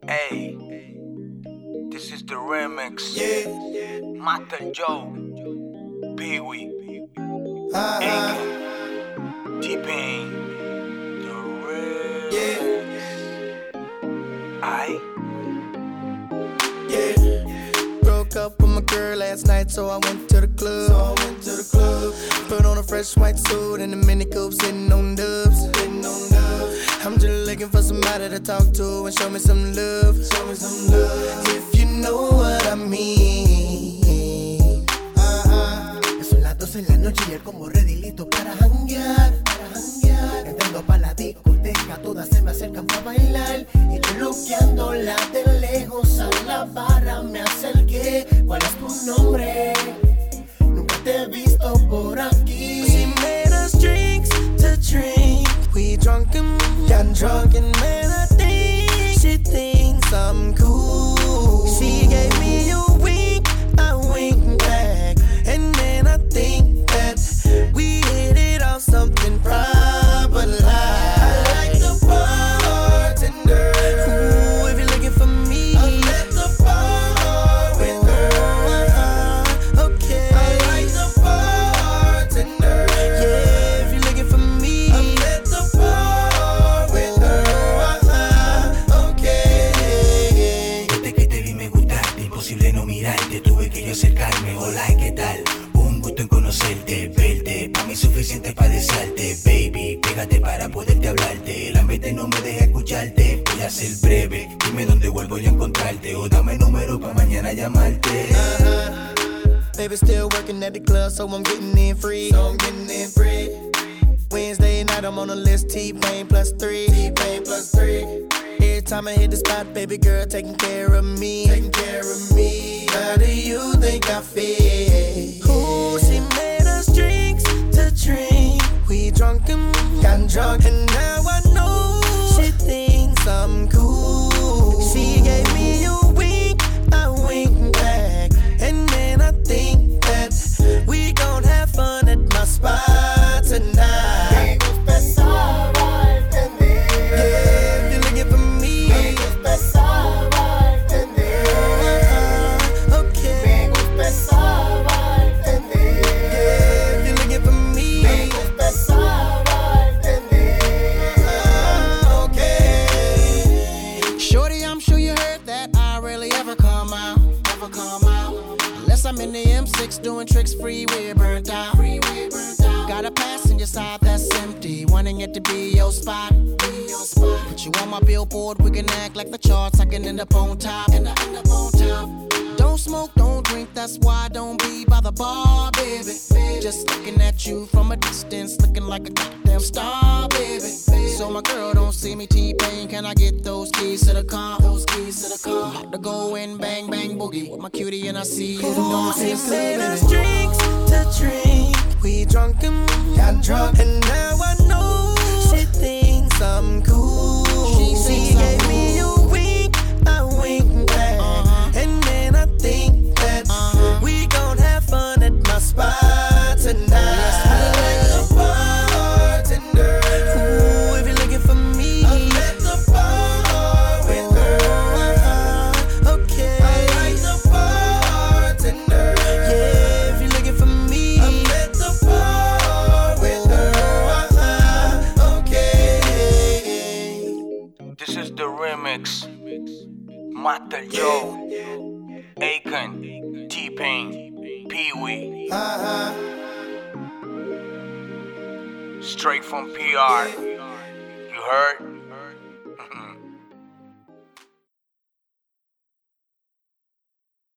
Hey, this is the remix. Master Joe, Pee Wee, Aiken, T-Pain, the remix. Broke up with my girl last night, so I went to the club. Put on a fresh white suit and a mini coupe, sitting on dubs. I'm just looking for somebody to talk to and show me some love. If you know what I mean. Son las 12 en la noche y él como ready listo para janguear. Entrando pa' la discoteca, todas se me acercan pa' bailar. Y yo luqueándola de lejos a la barra me acerqué. ¿Cuál es tu nombre? Nunca te he visto por aquí. She made us drinks to drink. We drunk and got drunk, and man, I think she thinks I'm cool. She gave me a wink, I winked back, and man, I think that we hit it off something proper like. I like the bartender. Ooh, if you're looking for me, I'm at the bar with her. Okay. I like the bartender. Yeah, if you're looking for me, I'm at the bar with her. Okay. Desde que te vi me gustaste, imposible no mirarte. Tuve que yo acercarme, hola, ¿qué tal? Un gusto en conocerte, verte. Pa' mí suficiente para desearte, baby. Pégate para poderte hablarte. La mente no me deja escucharte. Voy a ser breve, dime dónde vuelvo yo a encontrarte. O dame número pa' mañana llamarte. Baby still working at the club, so I'm getting in free. Wednesday night, I'm on the list, T-Pain plus 3. Every time I hit the spot, baby girl taking care of me. How do you think I feel? Ooh, she made us drinks to drink. We drunk and got drunk, and now I know she thinks I'm cool. She gave me a wink, I winked back, and then I think that we gon' have fun at my spot tonight. Me empezaba a entender. Yeah, if you're looking for me, Empezaba a entender. okay. Empezaba a entender. Yeah, if you're looking for me, Empezaba a entender. okay. Shorty, I'm sure you heard that I rarely ever come out. Unless I'm in the M6 doing tricks, freeway burnt out. Got a passenger side that's empty, wanting it to be your spot. Put you on my billboard, we can act like the charts. I can end up on top. Don't smoke, don't drink, that's why I don't be by the bar, baby. Just looking at you from a distance, looking like a goddamn star, baby. So my girl don't see me T-Pain, can I get those keys to the car? About to go and bang, bang, boogie with my cutie and I see you. She made us drinks to drink. We drunk and got drunk, and now I know she thinks I'm cool. She gave me a wink, I winked back, and then I think that we gon' have fun at my spot tonight. I like the bartender. Ooh, if you're looking for me, I'm at the bar with her. Okay. I like the bartender. Yeah, if you're looking for me, I'm at the bar with her. Okay. This is the remix. Master Joe, Aiken, T-Pain, Pee Wee. Straight from PR. You heard?